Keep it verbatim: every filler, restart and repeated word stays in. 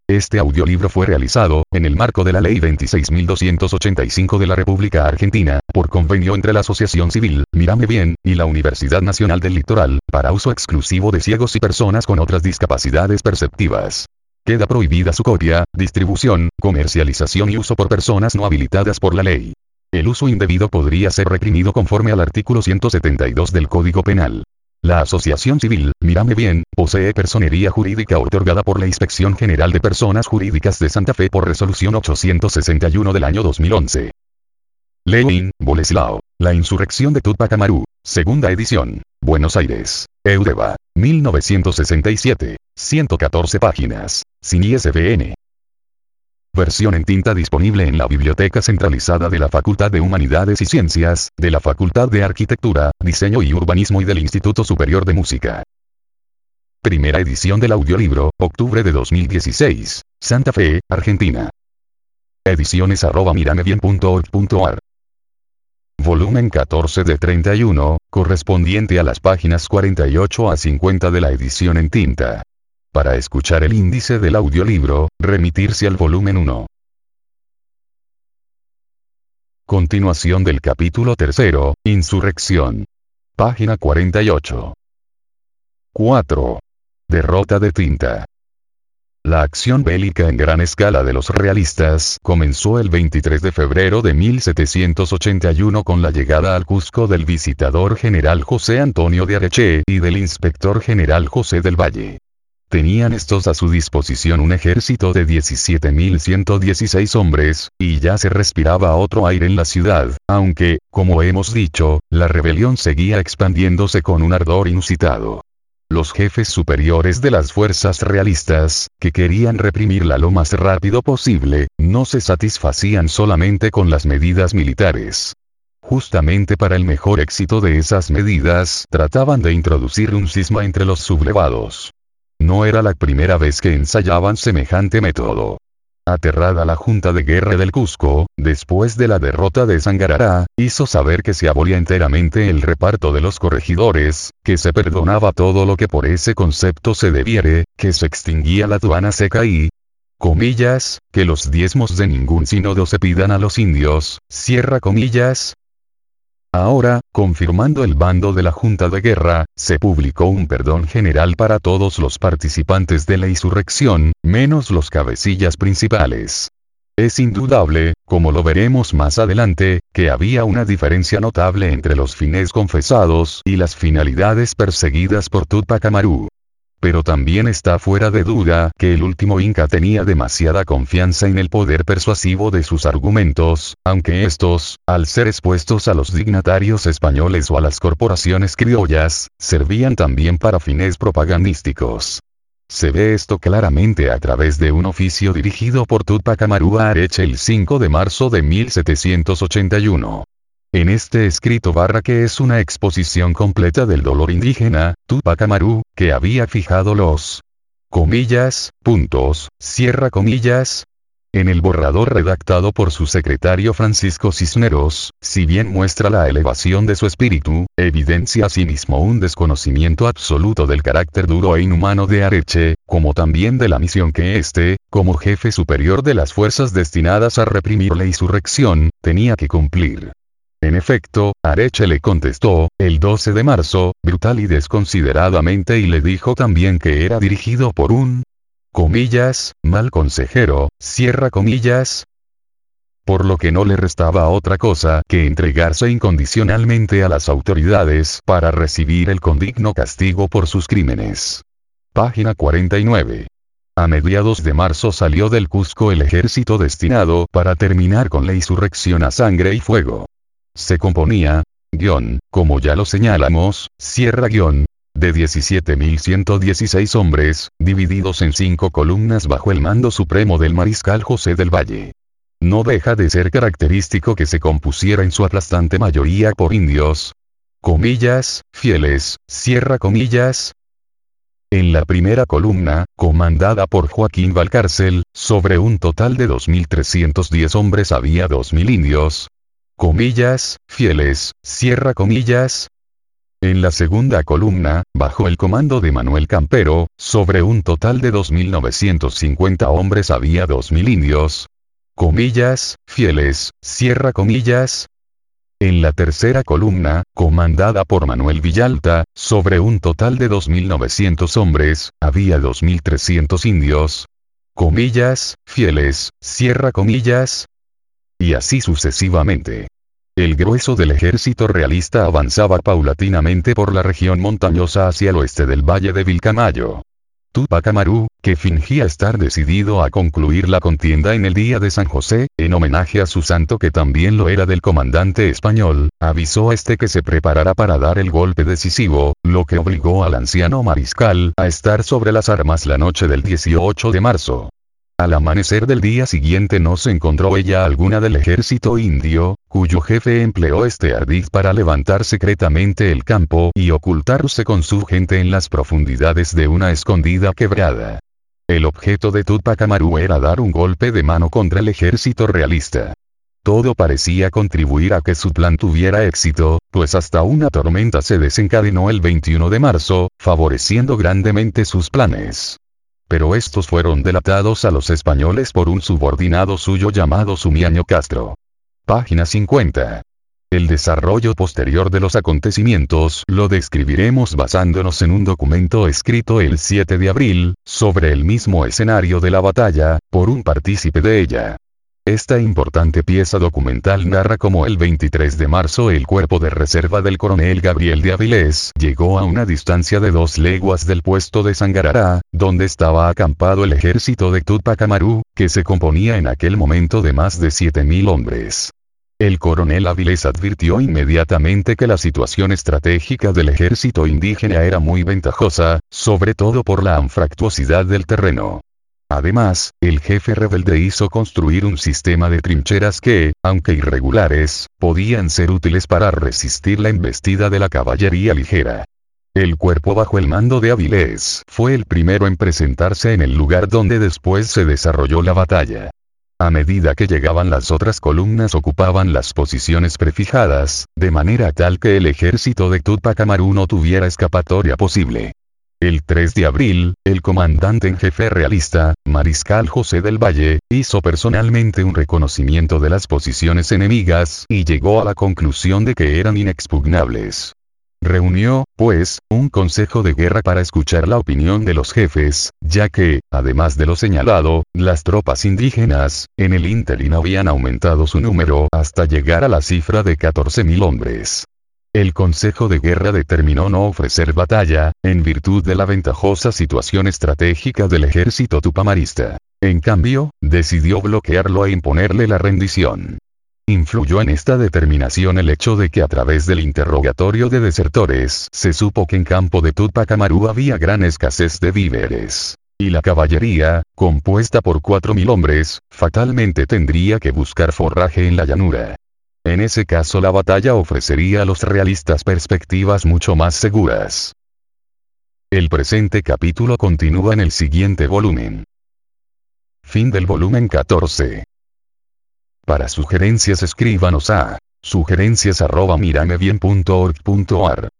Este audiolibro fue realizado, en el marco de la Ley veintiséis mil doscientos ochenta y cinco de la República Argentina, por convenio entre la Asociación Civil, Mírame Bien, y la Universidad Nacional del Litoral, para uso exclusivo de ciegos y personas con otras discapacidades perceptivas. Queda prohibida su copia, distribución, comercialización y uso por personas no habilitadas por la ley. El uso indebido podría ser reprimido conforme al artículo ciento setenta y dos del Código Penal. La Asociación Civil, Mírame Bien, posee personería jurídica otorgada por la Inspección General de Personas Jurídicas de Santa Fe por resolución ochocientos sesenta y uno del año dos mil once. Lenin, Boleslao. La insurrección de Túpac Amaru. Segunda edición. Buenos Aires. Eudeva. mil novecientos sesenta y siete. ciento catorce páginas. Sin I S B N. Versión en tinta disponible en la Biblioteca Centralizada de la Facultad de Humanidades y Ciencias, de la Facultad de Arquitectura, Diseño y Urbanismo y del Instituto Superior de Música. Primera edición del audiolibro, octubre de dos mil dieciséis. Santa Fe, Argentina. Ediciones arroba miramebien punto org punto ar. Volumen catorce de treinta y uno, correspondiente a las páginas cuarenta y ocho a cincuenta de la edición en tinta. Para escuchar el índice del audiolibro, remitirse al volumen uno. Continuación del capítulo tercero, Insurrección. Página cuarenta y ocho. cuatro. Derrota de tinta. La acción bélica en gran escala de los realistas comenzó el veintitrés de febrero de mil setecientos ochenta y uno con la llegada al Cusco del visitador general José Antonio de Areche y del inspector general José del Valle. Tenían estos a su disposición un ejército de diecisiete mil ciento dieciséis hombres, y ya se respiraba otro aire en la ciudad, aunque, como hemos dicho, la rebelión seguía expandiéndose con un ardor inusitado. Los jefes superiores de las fuerzas realistas, que querían reprimirla lo más rápido posible, no se satisfacían solamente con las medidas militares. Justamente para el mejor éxito de esas medidas, trataban de introducir un cisma entre los sublevados. No era la primera vez que ensayaban semejante método. Aterrada la Junta de Guerra del Cusco, después de la derrota de Sangarará, hizo saber que se abolía enteramente el reparto de los corregidores, que se perdonaba todo lo que por ese concepto se debiere, que se extinguía la aduana seca y, comillas, que los diezmos de ningún sínodo se pidan a los indios, cierra comillas. Ahora, confirmando el bando de la Junta de Guerra, se publicó un perdón general para todos los participantes de la insurrección, menos los cabecillas principales. Es indudable, como lo veremos más adelante, que había una diferencia notable entre los fines confesados y las finalidades perseguidas por Túpac Amaru. Pero también está fuera de duda que el último Inca tenía demasiada confianza en el poder persuasivo de sus argumentos, aunque estos, al ser expuestos a los dignatarios españoles o a las corporaciones criollas, servían también para fines propagandísticos. Se ve esto claramente a través de un oficio dirigido por Túpac Amaru a Areche el cinco de marzo de mil setecientos ochenta y uno. En este escrito barra que es una exposición completa del dolor indígena, Túpac Amaru, que había fijado los comillas, puntos, cierra comillas. En el borrador redactado por su secretario Francisco Cisneros, si bien muestra la elevación de su espíritu, evidencia asimismo un desconocimiento absoluto del carácter duro e inhumano de Areche, como también de la misión que éste, como jefe superior de las fuerzas destinadas a reprimir la insurrección, tenía que cumplir. En efecto, Areche le contestó, el doce de marzo, brutal y desconsideradamente y le dijo también que era dirigido por un, comillas, mal consejero, cierra comillas. Por lo que no le restaba otra cosa que entregarse incondicionalmente a las autoridades para recibir el condigno castigo por sus crímenes. Página cuarenta y nueve. A mediados de marzo salió del Cusco el ejército destinado para terminar con la insurrección a sangre y fuego. Se componía, guión, como ya lo señalamos, cierra guión, de diecisiete mil ciento dieciséis hombres, divididos en cinco columnas bajo el mando supremo del mariscal José del Valle. No deja de ser característico que se compusiera en su aplastante mayoría por indios, comillas, fieles, cierra comillas. En la primera columna, comandada por Joaquín Valcárcel, sobre un total de dos mil trescientos diez hombres había dos mil indios, comillas, fieles, cierra comillas. En la segunda columna, bajo el comando de Manuel Campero, sobre un total de dos mil novecientos cincuenta hombres había dos mil indios, comillas, fieles, cierra comillas. En la tercera columna, comandada por Manuel Villalta, sobre un total de dos mil novecientos hombres, había dos mil trescientos indios, comillas, fieles, cierra comillas. Y así sucesivamente. El grueso del ejército realista avanzaba paulatinamente por la región montañosa hacia el oeste del valle de Vilcamayo. Túpac Amaru, que fingía estar decidido a concluir la contienda en el día de San José, en homenaje a su santo que también lo era del comandante español, avisó a este que se preparara para dar el golpe decisivo, lo que obligó al anciano mariscal a estar sobre las armas la noche del dieciocho de marzo. Al amanecer del día siguiente no se encontró ella alguna del ejército indio, cuyo jefe empleó este ardid para levantar secretamente el campo y ocultarse con su gente en las profundidades de una escondida quebrada. El objeto de Túpac Amaru era dar un golpe de mano contra el ejército realista. Todo parecía contribuir a que su plan tuviera éxito, pues hasta una tormenta se desencadenó el veintiuno de marzo, favoreciendo grandemente sus planes. Pero estos fueron delatados a los españoles por un subordinado suyo llamado Sumiaño Castro. Página cincuenta. El desarrollo posterior de los acontecimientos lo describiremos basándonos en un documento escrito el siete de abril, sobre el mismo escenario de la batalla, por un partícipe de ella. Esta importante pieza documental narra cómo el veintitrés de marzo el cuerpo de reserva del coronel Gabriel de Avilés llegó a una distancia de dos leguas del puesto de Sangarará, donde estaba acampado el ejército de Túpac Amaru, que se componía en aquel momento de más de siete mil hombres. El coronel Avilés advirtió inmediatamente que la situación estratégica del ejército indígena era muy ventajosa, sobre todo por la anfractuosidad del terreno. Además, el jefe rebelde hizo construir un sistema de trincheras que, aunque irregulares, podían ser útiles para resistir la embestida de la caballería ligera. El cuerpo bajo el mando de Avilés fue el primero en presentarse en el lugar donde después se desarrolló la batalla. A medida que llegaban las otras columnas ocupaban las posiciones prefijadas, de manera tal que el ejército de Túpac Amaru no tuviera escapatoria posible. El tres de abril, el comandante en jefe realista, Mariscal José del Valle, hizo personalmente un reconocimiento de las posiciones enemigas y llegó a la conclusión de que eran inexpugnables. Reunió, pues, un consejo de guerra para escuchar la opinión de los jefes, ya que, además de lo señalado, las tropas indígenas, en el ínterin habían aumentado su número hasta llegar a la cifra de catorce mil hombres. El Consejo de Guerra determinó no ofrecer batalla, en virtud de la ventajosa situación estratégica del ejército tupamarista. En cambio, decidió bloquearlo e imponerle la rendición. Influyó en esta determinación el hecho de que a través del interrogatorio de desertores se supo que en campo de Túpac Amaru había gran escasez de víveres. Y la caballería, compuesta por cuatro mil hombres, fatalmente tendría que buscar forraje en la llanura. En ese caso la batalla ofrecería a los realistas perspectivas mucho más seguras. El presente capítulo continúa en el siguiente volumen. Fin del volumen catorce. Para sugerencias escríbanos a sugerencias arroba miramebien punto org punto ar.